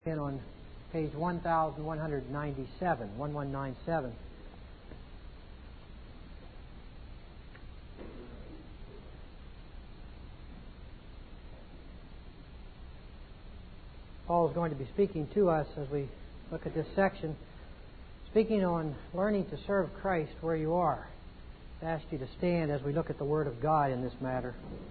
On page 1197, 1197. Paul is going to be speaking to us as we look at this section, speaking on learning to serve Christ where you are. I ask you to stand as we look at the Word of God in this matter.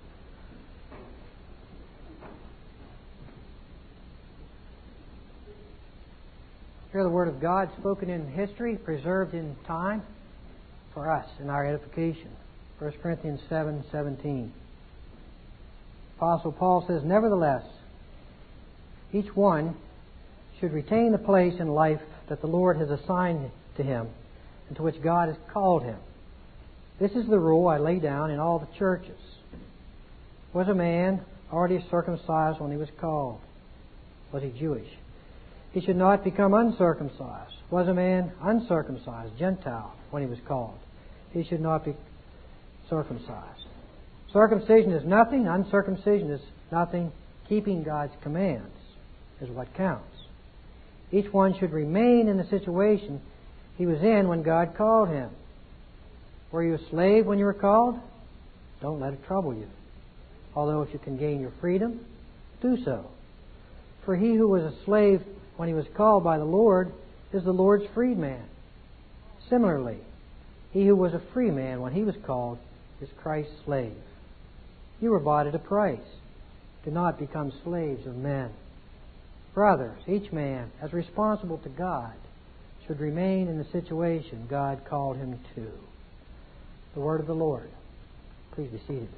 Hear the Word of God spoken in history, preserved in time for us in our edification. 1 Corinthians 7:17. Apostle Paul says, "Nevertheless, each one should retain the place in life that the Lord has assigned to him and to which God has called him. This is the rule I lay down in all the churches. Was a man already circumcised when he was called? Was he Jewish? He should not become uncircumcised. Was a man uncircumcised, Gentile, when he was called? He should not be circumcised. Circumcision is nothing, uncircumcision is nothing. Keeping God's commands is what counts. Each one should remain in the situation he was in when God called him. Were you a slave when you were called? Don't let it trouble you. Although if you can gain your freedom, do so. For he who was a slave when he was called by the Lord is the Lord's freedman. Similarly, he who was a free man when he was called is Christ's slave. You were bought at a price. Do not become slaves of men. Brothers, each man, as responsible to God, should remain in the situation God called him to." The word of the Lord. Please be seated.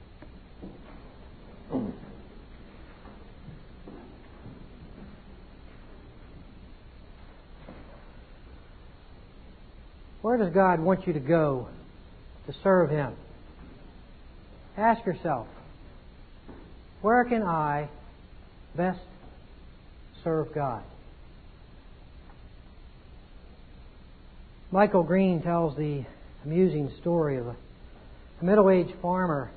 Where does God want you to go to serve Him? Ask yourself, where can I best serve God? Michael Green tells the amusing story of a middle-aged farmer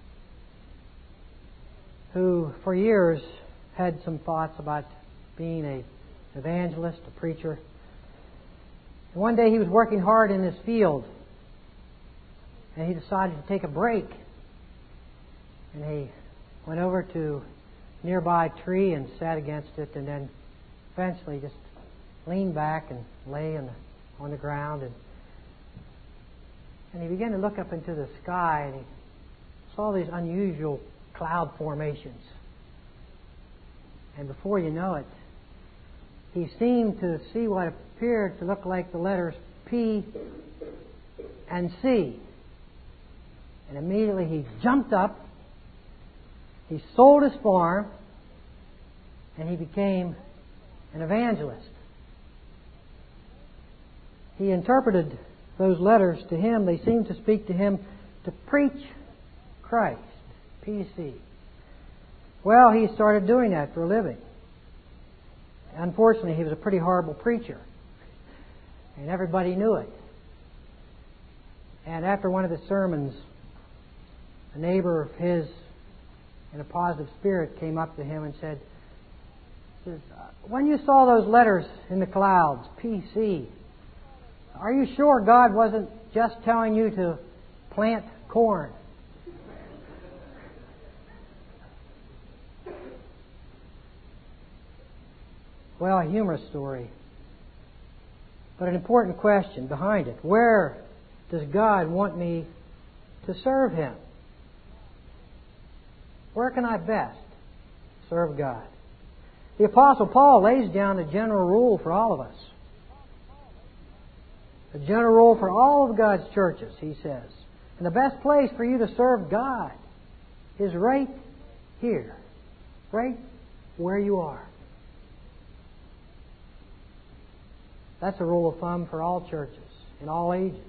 who for years had some thoughts about being an evangelist, a preacher. And one day he was working hard in his field and he decided to take a break. And he went over to a nearby tree and sat against it, and then eventually just leaned back and lay on the ground. And he began to look up into the sky, and he saw these unusual cloud formations. And before you know it, he seemed to see what appeared to look like the letters P and C. And immediately he jumped up, he sold his farm, and he became an evangelist. He interpreted those letters to him. They seemed to speak to him to preach Christ. PC. Well, he started doing that for a living. Unfortunately, he was a pretty horrible preacher. And everybody knew it. And after one of the sermons, a neighbor of his in a positive spirit came up to him and said, "When you saw those letters in the clouds, PC, are you sure God wasn't just telling you to plant corn?" Well, a humorous story, but an important question behind it. Where does God want me to serve Him? Where can I best serve God? The Apostle Paul lays down a general rule for all of us. A general rule for all of God's churches, he says. And the best place for you to serve God is right here, right where you are. That's a rule of thumb for all churches in all ages.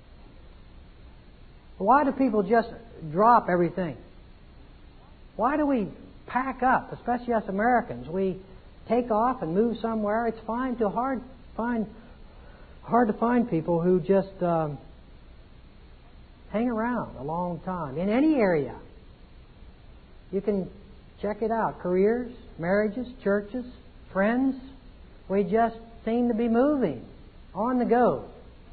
Why do people just drop everything? Why do we pack up, especially us Americans? We take off and move somewhere. It's hard to find people who just hang around a long time in any area. You can check it out: careers, marriages, churches, friends, We just seem to be moving on the go.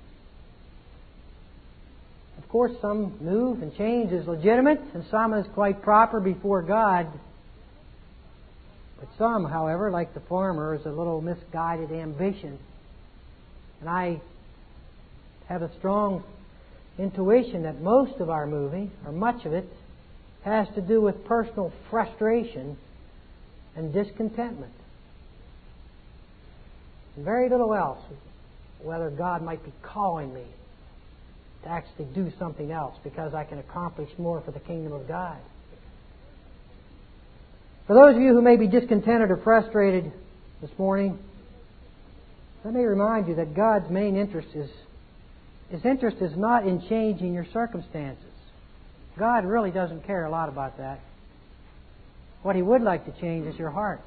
Of course, some move and change is legitimate, and some is quite proper before God. But some, however, like the farmer, is a little misguided ambition. And I have a strong intuition that most of our moving, or much of it, has to do with personal frustration and discontentment. And very little else, whether God might be calling me to actually do something else because I can accomplish more for the kingdom of God. For those of you who may be discontented or frustrated this morning, let me remind you that God's main interest is His interest is not in changing your circumstances. God really doesn't care a lot about that. What He would like to change is your heart.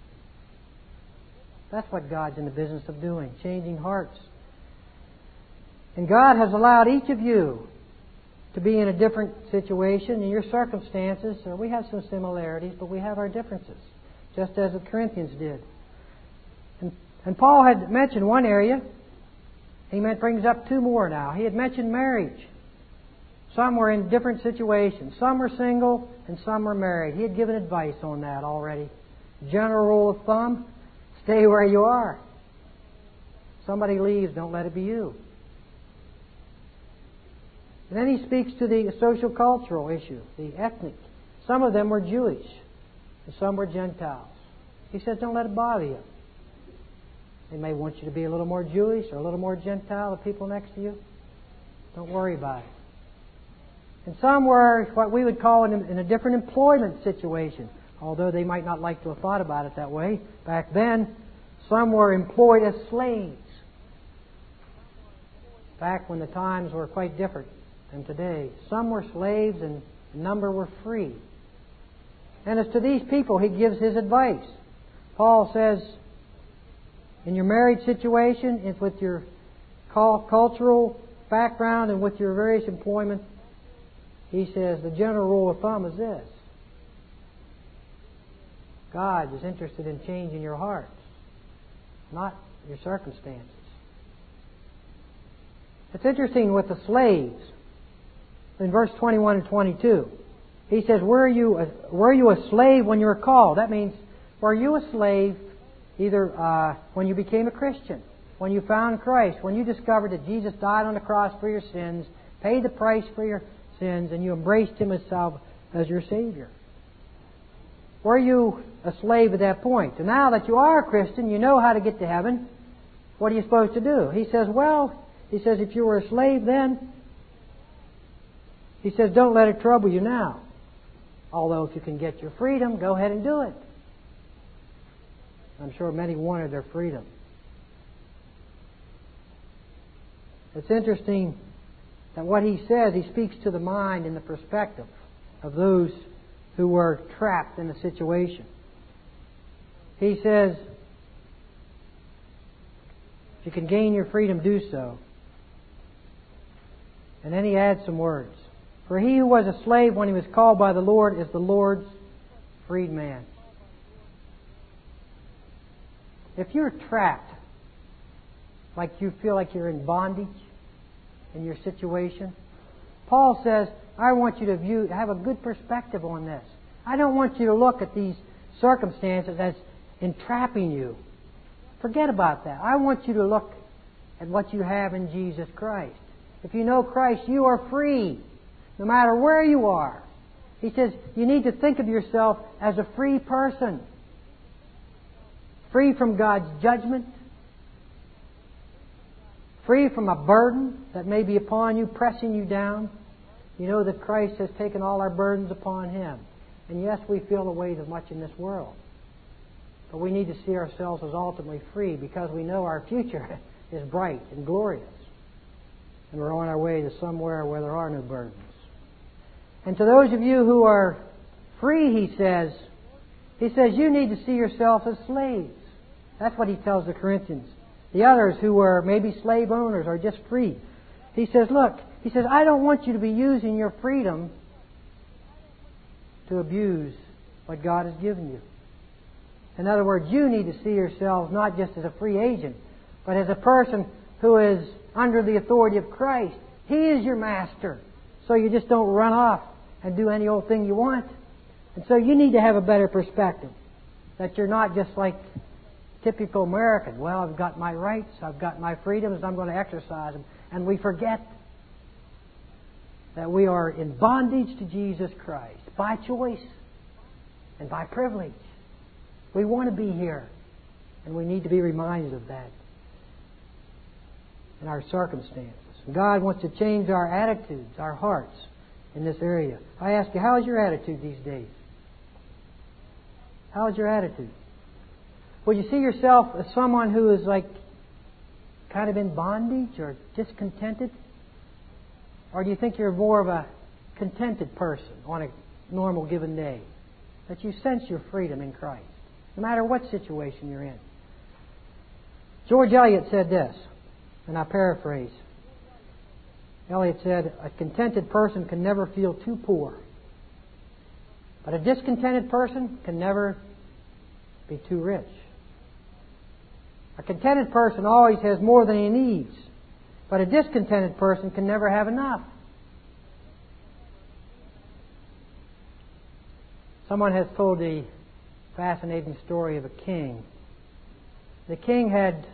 That's what God's in the business of doing, changing hearts. And God has allowed each of you to be in a different situation in your circumstances. So we have some similarities, but we have our differences, just as the Corinthians did. And Paul had mentioned one area. He brings up two more now. He had mentioned marriage. Some were in different situations. Some were single and some were married. He had given advice on that already. General rule of thumb, stay where you are. Somebody leaves, don't let it be you. And then he speaks to the social cultural issue, the ethnic. Some of them were Jewish and some were Gentiles. He says, don't let it bother you. They may want you to be a little more Jewish or a little more Gentile, the people next to you. Don't worry about it. And some were what we would call in a different employment situation, although they might not like to have thought about it that way. Back then, some were employed as slaves. Back when the times were quite different than today. Some were slaves and a number were free. And as to these people, he gives his advice. Paul says, in your marriage situation, if with your cultural background and with your various employment, he says the general rule of thumb is this. God is interested in changing your hearts, not your circumstances. It's interesting with the slaves. In verse 21 and 22, he says, were you a slave when you were called? That means, were you a slave either when you became a Christian, when you found Christ, when you discovered that Jesus died on the cross for your sins, paid the price for your sins, and you embraced Him as your Savior? Were you a slave at that point? And now that you are a Christian, you know how to get to heaven. What are you supposed to do? He says, if you were a slave then, he says, don't let it trouble you now. Although if you can get your freedom, go ahead and do it. I'm sure many wanted their freedom. It's interesting that what he says, he speaks to the mind and the perspective of those who were trapped in a situation. He says, if you can gain your freedom, do so. And then he adds some words. For he who was a slave when he was called by the Lord is the Lord's freedman. If you're trapped, like you feel like you're in bondage in your situation, Paul says, I want you to have a good perspective on this. I don't want you to look at these circumstances as entrapping you. Forget about that. I want you to look at what you have in Jesus Christ. If you know Christ, you are free, no matter where you are. He says you need to think of yourself as a free person. Free from God's judgment. Free from a burden that may be upon you, pressing you down. You know that Christ has taken all our burdens upon Him. And yes, we feel the weight of much in this world. But we need to see ourselves as ultimately free because we know our future is bright and glorious. And we're on our way to somewhere where there are no burdens. And to those of you who are free, he says you need to see yourself as slaves. That's what he tells the Corinthians. The others who were maybe slave owners are just free. He says, I don't want you to be using your freedom to abuse what God has given you. In other words, you need to see yourselves not just as a free agent, but as a person who is under the authority of Christ. He is your master. So you just don't run off and do any old thing you want. And so you need to have a better perspective. That you're not just like typical American. Well, I've got my rights, I've got my freedoms, I'm going to exercise them. And we forget that we are in bondage to Jesus Christ by choice and by privilege. We want to be here, and we need to be reminded of that in our circumstances. God wants to change our attitudes, our hearts in this area. I ask you, how is your attitude these days? How is your attitude? Would you see yourself as someone who is like kind of in bondage or discontented? Or do you think you're more of a contented person on a normal given day? That you sense your freedom in Christ, no matter what situation you're in. George Eliot said this, and I paraphrase. Eliot said, a contented person can never feel too poor. But a discontented person can never be too rich. A contented person always has more than he needs. But a discontented person can never have enough. Someone has told the fascinating story of a king. The king had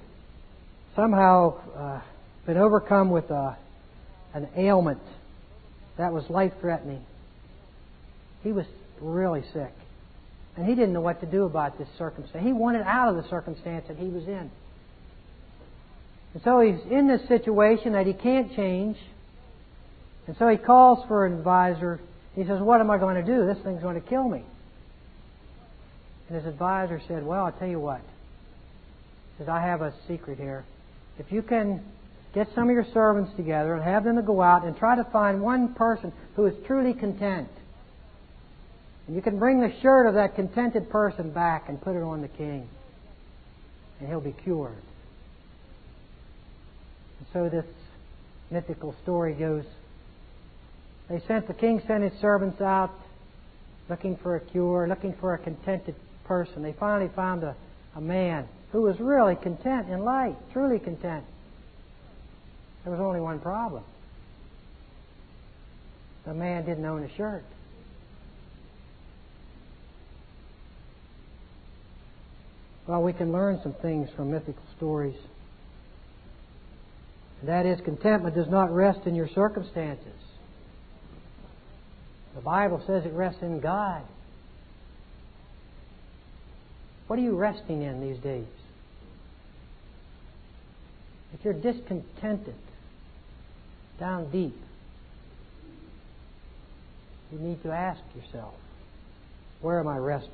somehow been overcome with an ailment that was life-threatening. He was really sick. And he didn't know what to do about this circumstance. He wanted out of the circumstance that he was in. And so he's in this situation that he can't change. And so he calls for an advisor. He says, what am I going to do? This thing's going to kill me. And his advisor said, well, I'll tell you what. He says, I have a secret here. If you can get some of your servants together and have them to go out and try to find one person who is truly content. And you can bring the shirt of that contented person back and put it on the king. And he'll be cured. And so this mythical story goes. The king sent his servants out looking for a cure, looking for a contented person. They finally found a man who was really content in life, truly content. There was only one problem. The man didn't own a shirt. Well, we can learn some things from mythical stories. And that is, contentment does not rest in your circumstances. The Bible says it rests in God. What are you resting in these days? If you're discontented, down deep, you need to ask yourself, where am I resting?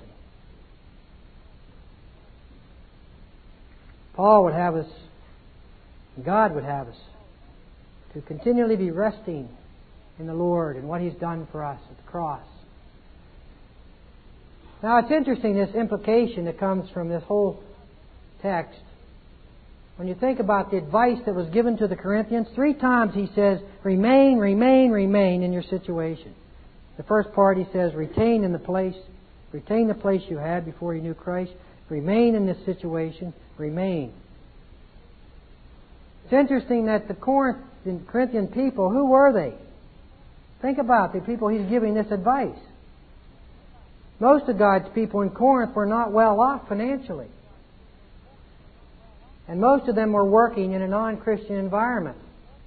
Paul would have us, God would have us, to continually be resting in the Lord and what He's done for us at the cross. Now it's interesting, this implication that comes from this whole text. When you think about the advice that was given to the Corinthians, 3 times he says, remain, remain, remain in your situation. The first part he says, retain the place you had before you knew Christ. Remain in this situation. Remain. It's interesting that the Corinthian people, who were they? Think about the people he's giving this advice. Most of God's people in Corinth were not well off financially. And most of them were working in a non-Christian environment.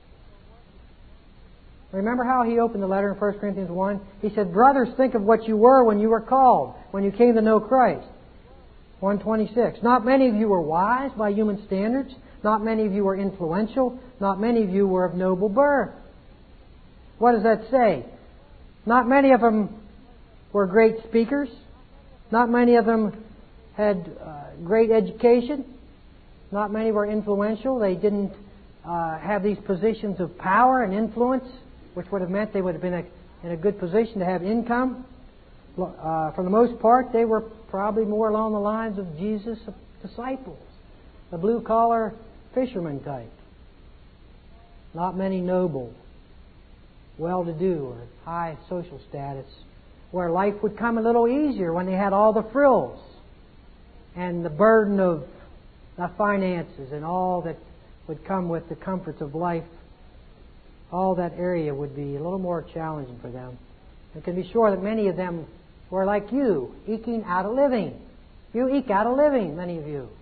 Remember how he opened the letter in 1 Corinthians 1? He said, brothers, think of what you were when you were called, when you came to know Christ. 1:26. Not many of you were wise by human standards. Not many of you were influential. Not many of you were of noble birth. What does that say? Not many of them were great speakers. Not many of them had great education. Not many were influential. They didn't have these positions of power and influence, which would have meant they would have been in a good position to have income. For the most part, they were probably more along the lines of Jesus' disciples, the blue-collar fisherman type. Not many noble, well-to-do, or high social status, where life would come a little easier when they had all the frills and the burden of the finances and all that would come with the comforts of life, all that area would be a little more challenging for them. You can be sure that many of them were like you, eking out a living. You eke out a living, many of you.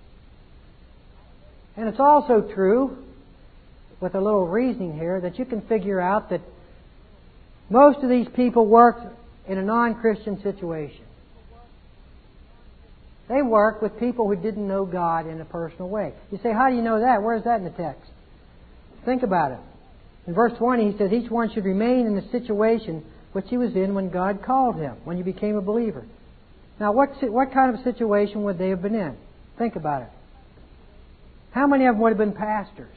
And it's also true, with a little reasoning here, that you can figure out that most of these people worked in a non-Christian situation. They worked with people who didn't know God in a personal way. You say, how do you know that? Where is that in the text? Think about it. In verse 20, he says, each one should remain in the situation which he was in when God called him, when you became a believer. Now, what kind of situation would they have been in? Think about it. How many of them would have been pastors?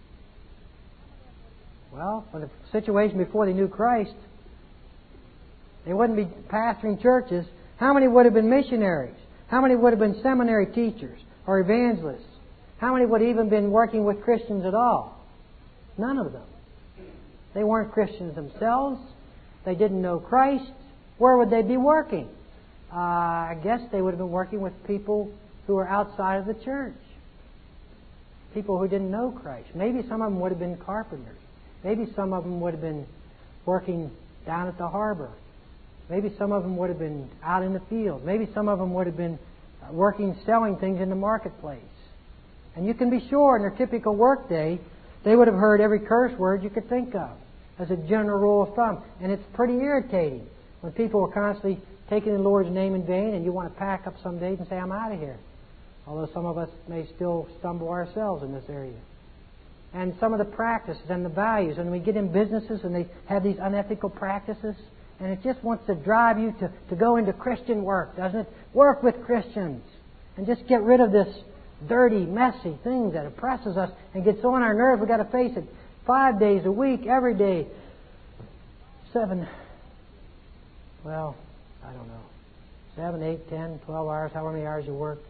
Well, for the situation before they knew Christ, they wouldn't be pastoring churches. How many would have been missionaries? How many would have been seminary teachers or evangelists? How many would have even been working with Christians at all? None of them. They weren't Christians themselves. They didn't know Christ. Where would they be working? I guess they would have been working with people who were outside of the church. People who didn't know Christ. Maybe some of them would have been carpenters. Maybe some of them would have been working down at the harbor. Maybe some of them would have been out in the field. Maybe some of them would have been working, selling things in the marketplace. And you can be sure in their typical work day, they would have heard every curse word you could think of as a general rule of thumb. And it's pretty irritating when people are constantly taking the Lord's name in vain and you want to pack up some days and say, I'm out of here. Although some of us may still stumble ourselves in this area. And some of the practices and the values, and we get in businesses and they have these unethical practices, and it just wants to drive you to go into Christian work, doesn't it? Work with Christians. And just get rid of this dirty, messy thing that oppresses us and gets on our nerves. We've got to face it 5 days a week, every day. 7, well, I don't know. 7, 8, 10, 12 hours, however many hours you work.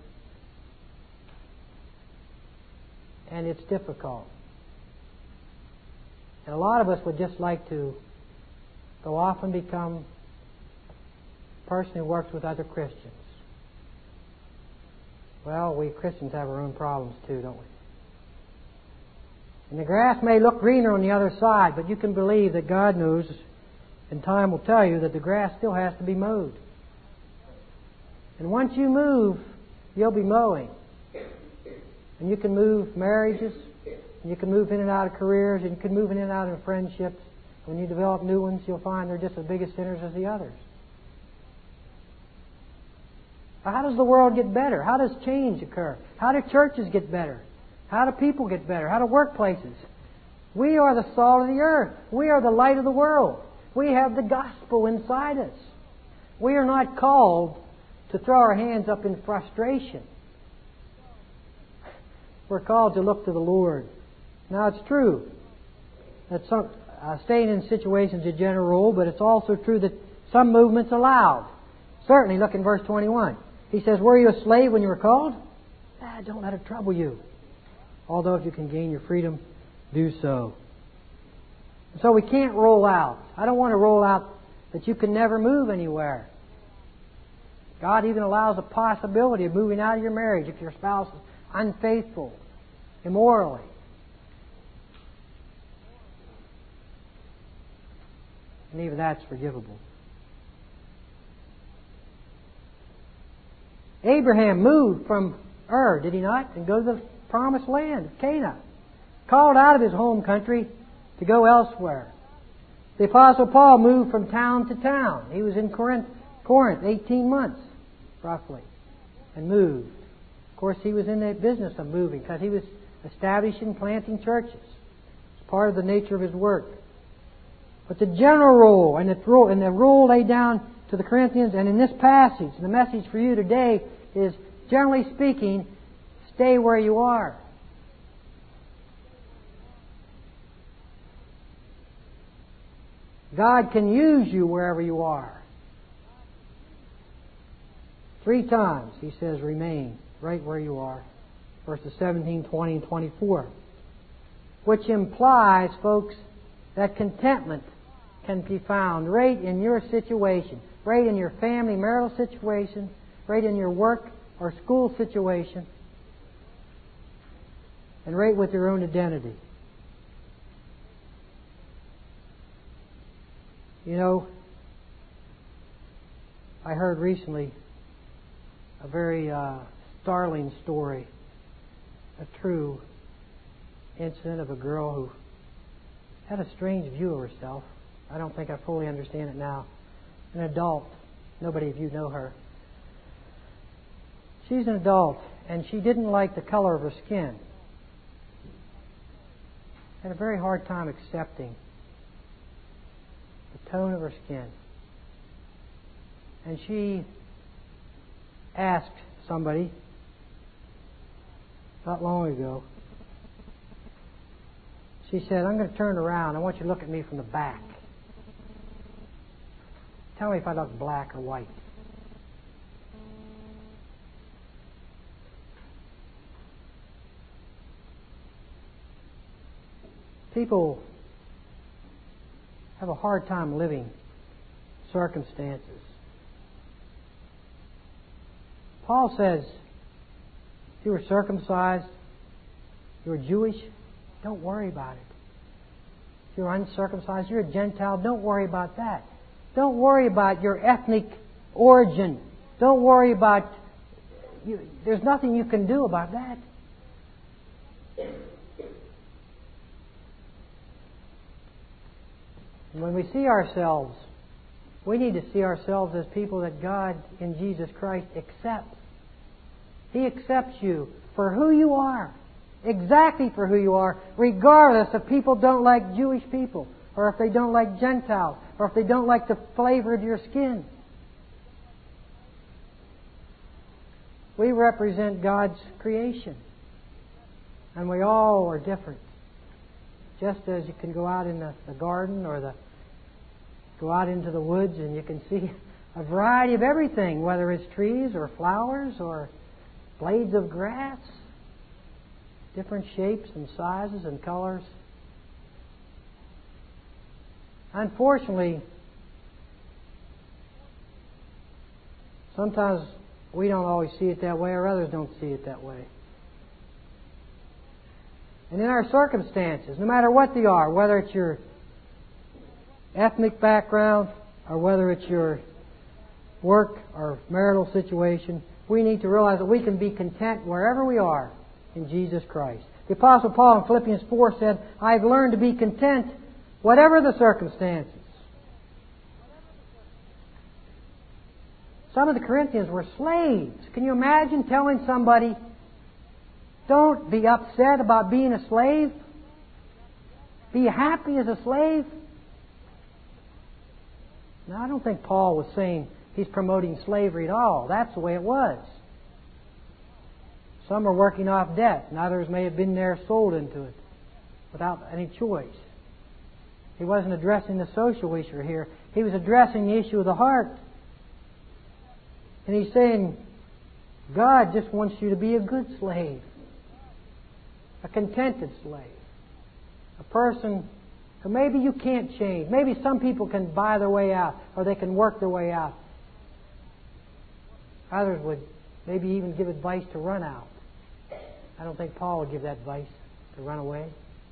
And it's difficult. And a lot of us would just like to go off and become a person who works with other Christians. Well, we Christians have our own problems too, don't we? And the grass may look greener on the other side, but you can believe that God knows, and time will tell you, that the grass still has to be mowed. And once you move, you'll be mowing. And you can move marriages, and you can move in and out of careers, and you can move in and out of friendships. When you develop new ones, you'll find they're just as big as sinners as the others. How does the world get better? How does change occur? How do churches get better? How do people get better? How do workplaces? We are the salt of the earth. We are the light of the world. We have the gospel inside us. We are not called to throw our hands up in frustration. We're called to look to the Lord. Now, it's true that staying in situations is a general rule, but it's also true that some movement's allowed. Certainly, look in verse 21. He says, were you a slave when you were called? Don't let it trouble you. Although if you can gain your freedom, do so. So we can't roll out. I don't want to roll out that you can never move anywhere. God even allows a possibility of moving out of your marriage if your spouse is unfaithful, immorally. And even that's forgivable. Abraham moved from Ur, did he not? And go to the promised land of Canaan. Called out of his home country to go elsewhere. The Apostle Paul moved from town to town. He was in Corinth 18 months, roughly, and moved. Of course, he was in the business of moving because he was establishing, planting churches. It's part of the nature of his work. But the general rule and the rule laid down to the Corinthians and in this passage, the message for you today is, generally speaking, stay where you are. God can use you wherever you are. 3 times he says remain right where you are. Verses 17, 20, and 24. Which implies, folks, that contentment can be found right in your situation, right in your family, marital situation, right in your work or school situation, and right with your own identity. You know, I heard recently a very startling story, a true incident of a girl who had a strange view of herself. I don't think I fully understand it now. An adult. Nobody of you know her. She's an adult, and she didn't like the color of her skin. Had a very hard time accepting the tone of her skin. And she asked somebody not long ago, she said, I'm going to turn around. I want you to look at me from the back. Tell me if I look black or white. People have a hard time living circumstances. Paul says, if you were circumcised, you were Jewish, don't worry about it. If you're uncircumcised, you're a Gentile, don't worry about that. Don't worry about your ethnic origin. Don't worry about... there's nothing you can do about that. And when we see ourselves, we need to see ourselves as people that God in Jesus Christ accepts. He accepts you for who you are, exactly for who you are, regardless if people don't like Jewish people, or if they don't like Gentiles, or if they don't like the flavor of your skin. We represent God's creation, and we all are different. Just as you can go out in the garden or go out into the woods and you can see a variety of everything, whether it's trees or flowers or blades of grass, different shapes and sizes and colors. Unfortunately, sometimes we don't always see it that way, or others don't see it that way. And in our circumstances, no matter what they are, whether it's your ethnic background or whether it's your work or marital situation, we need to realize that we can be content wherever we are in Jesus Christ. The Apostle Paul in Philippians 4 said, I've learned to be content whatever the circumstances. Some of the Corinthians were slaves. Can you imagine telling somebody, don't be upset about being a slave? Be happy as a slave? Now, I don't think Paul was saying he's promoting slavery at all. That's the way it was. Some are working off debt, and others may have been there sold into it without any choice. He wasn't addressing the social issue here. He was addressing the issue of the heart. And he's saying, God just wants you to be a good slave. A contented slave. A person who maybe you can't change. Maybe some people can buy their way out, or they can work their way out. Others would maybe even give advice to run out. I don't think Paul would give that advice, to run away.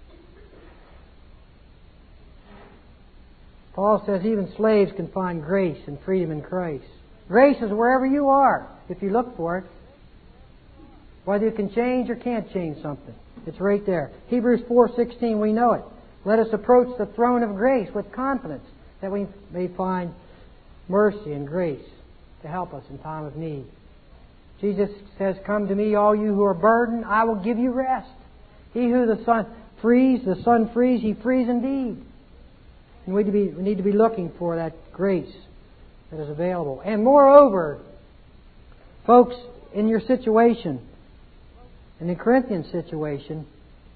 Paul says even slaves can find grace and freedom in Christ. Grace is wherever you are, if you look for it. Whether you can change or can't change something. It's right there. Hebrews 4:16, we know it. Let us approach the throne of grace with confidence, that we may find mercy and grace to help us in time of need. Jesus says, come to me, all you who are burdened, I will give you rest. He who the Son frees, he frees indeed. And we need to be looking for that grace that is available. And moreover, folks, in your situation, in the Corinthian situation,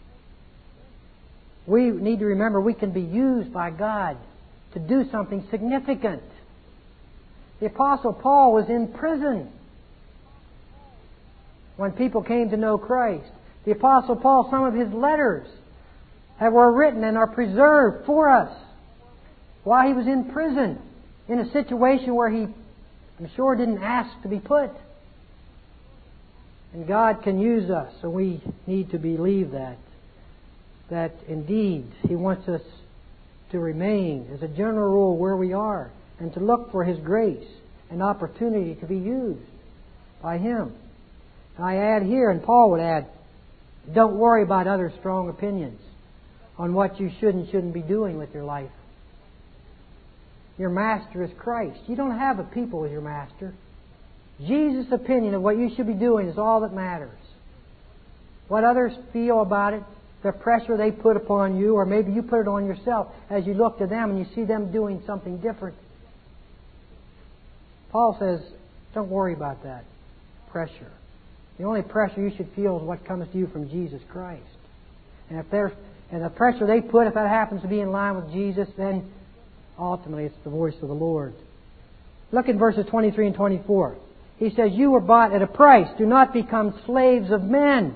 we need to remember we can be used by God to do something significant. The Apostle Paul was in prison when people came to know Christ. The Apostle Paul, some of his letters were written and are preserved for us while he was in prison, in a situation where he, I'm sure, didn't ask to be put. And God can use us, so we need to believe that. That indeed He wants us to remain, as a general rule, where we are, and to look for His grace and opportunity to be used by Him. And I add here, and Paul would add, don't worry about other strong opinions on what you should and shouldn't be doing with your life. Your master is Christ. You don't have a people as your master. Jesus' opinion of what you should be doing is all that matters. What others feel about it, the pressure they put upon you, or maybe you put it on yourself as you look to them and you see them doing something different. Paul says, don't worry about that pressure. The only pressure you should feel is what comes to you from Jesus Christ. And if the pressure they put, if that happens to be in line with Jesus, then ultimately it's the voice of the Lord. Look at verses 23 and 24. He says, you were bought at a price. Do not become slaves of men.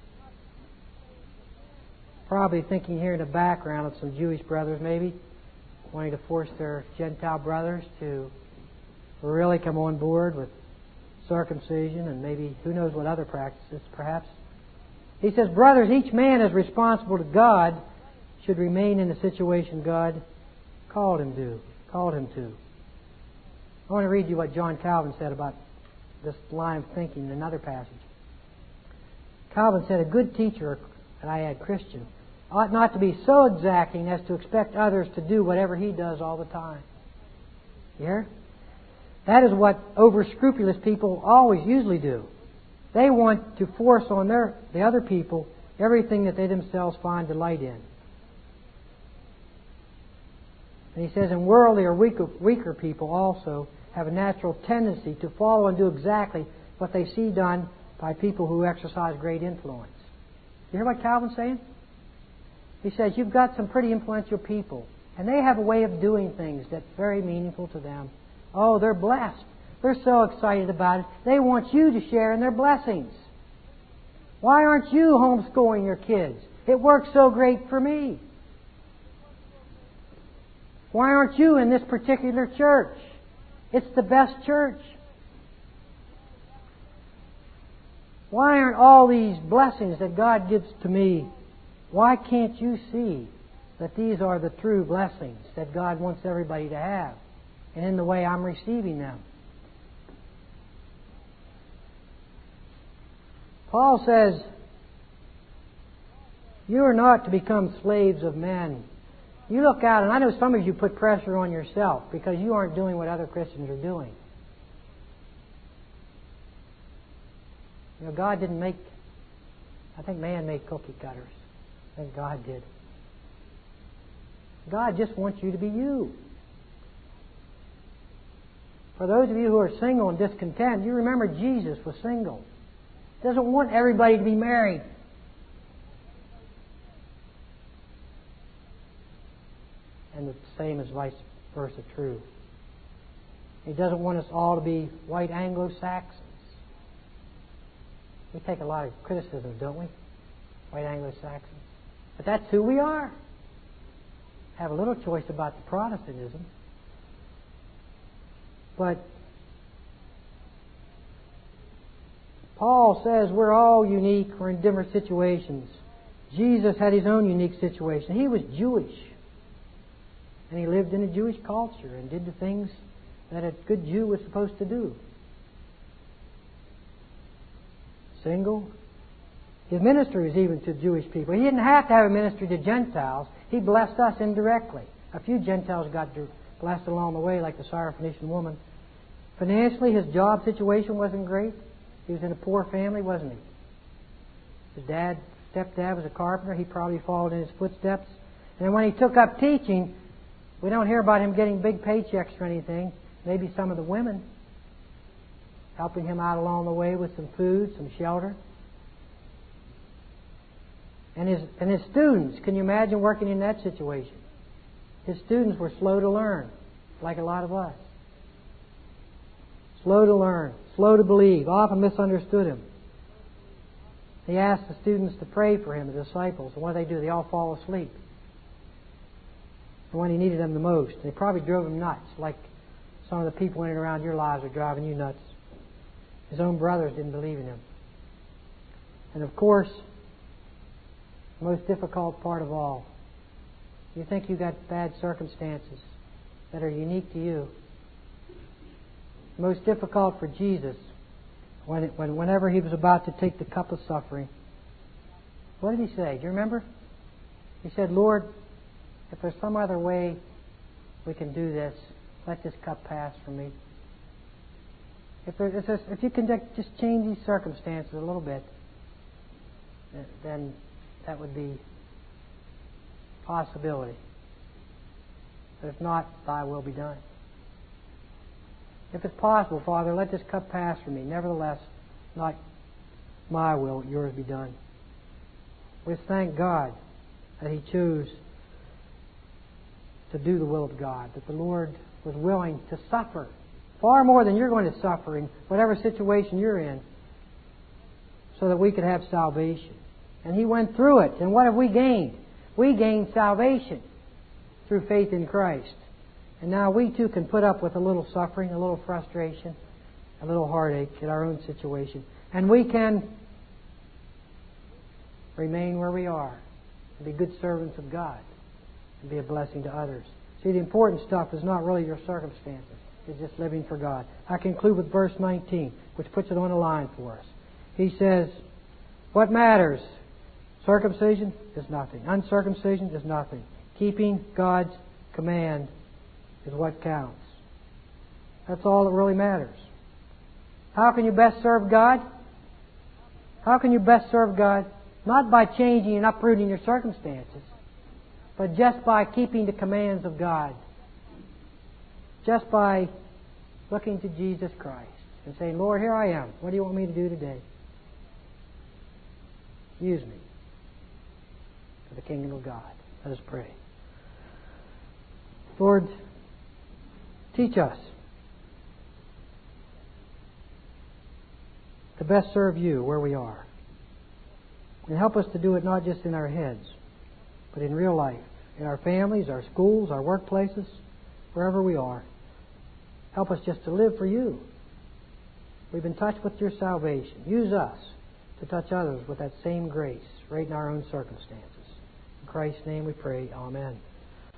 Probably thinking here in the background of some Jewish brothers maybe, wanting to force their Gentile brothers to really come on board with circumcision and maybe who knows what other practices perhaps. He says, brothers, each man is responsible to God should remain in the situation God called him to. I want to read you what John Calvin said about this line of thinking in another passage. Calvin said, a good teacher, and I add Christian, ought not to be so exacting as to expect others to do whatever he does all the time. You hear? That is what over-scrupulous people usually do. They want to force on the other people everything that they themselves find delight in. And he says, and worldly or weaker people also have a natural tendency to follow and do exactly what they see done by people who exercise great influence. You hear what Calvin's saying? He says, you've got some pretty influential people, and they have a way of doing things that's very meaningful to them. Oh, they're blessed. They're so excited about it. They want you to share in their blessings. Why aren't you homeschooling your kids? It works so great for me. Why aren't you in this particular church? It's the best church. Why aren't all these blessings that God gives to me, why can't you see that these are the true blessings that God wants everybody to have, and in the way I'm receiving them? Paul says, you are not to become slaves of men. You look out, and I know some of you put pressure on yourself because you aren't doing what other Christians are doing. You know, God didn't make, I think man made cookie cutters. I think God did. God just wants you to be you. For those of you who are single and discontent, you remember Jesus was single. He doesn't want everybody to be married. And the same is vice versa true. He doesn't want us all to be white Anglo-Saxons. We take a lot of criticism, don't we? White Anglo-Saxons. But that's who we are. Have a little choice about the Protestantism. But Paul says we're all unique. We're in different situations. Jesus had his own unique situation. He was Jewish. And he lived in a Jewish culture and did the things that a good Jew was supposed to do. Single. His ministry was even to Jewish people. He didn't have to have a ministry to Gentiles. He blessed us indirectly. A few Gentiles got blessed along the way, like the Syrophoenician woman. Financially, his job situation wasn't great. He was in a poor family, wasn't he? His stepdad was a carpenter. He probably followed in his footsteps. And when he took up teaching, we don't hear about him getting big paychecks or anything. Maybe some of the women helping him out along the way with some food, some shelter. And his students, can you imagine working in that situation? His students were slow to learn, like a lot of us. Slow to learn, slow to believe, often misunderstood him. He asked the students to pray for him, the disciples, and what do? They all fall asleep. And when he needed them the most, they probably drove him nuts, like some of the people in and around your lives are driving you nuts. His own brothers didn't believe in him. And of course, the most difficult part of all, you think you got bad circumstances that are unique to you. The most difficult for Jesus, whenever he was about to take the cup of suffering, what did he say? Do you remember? He said, Lord, if there's some other way we can do this, let this cup pass from me. If you can just change these circumstances a little bit, then that would be a possibility. But if not, thy will be done. If it's possible, Father, let this cup pass from me. Nevertheless, not my will, yours be done. We thank God that he chose to do the will of God, that the Lord was willing to suffer far more than you're going to suffer in whatever situation you're in, so that we could have salvation. And he went through it. And what have we gained? We gained salvation through faith in Christ. And now we too can put up with a little suffering, a little frustration, a little heartache in our own situation. And we can remain where we are and be good servants of God and be a blessing to others. See, the important stuff is not really your circumstances. It's just living for God. I conclude with verse 19, which puts it on the line for us. He says, what matters? Circumcision is nothing. Uncircumcision is nothing. Keeping God's command is what counts. That's all that really matters. How can you best serve God? How can you best serve God? Not by changing and uprooting your circumstances, but just by keeping the commands of God. Just by looking to Jesus Christ and saying, Lord, here I am. What do you want me to do today? Use me for the kingdom of God. Let us pray. Lord, teach us to best serve you where we are. And help us to do it not just in our heads, but in real life, in our families, our schools, our workplaces, wherever we are. Help us just to live for you. We've been touched with your salvation. Use us to touch others with that same grace right in our own circumstances. In Christ's name we pray. Amen.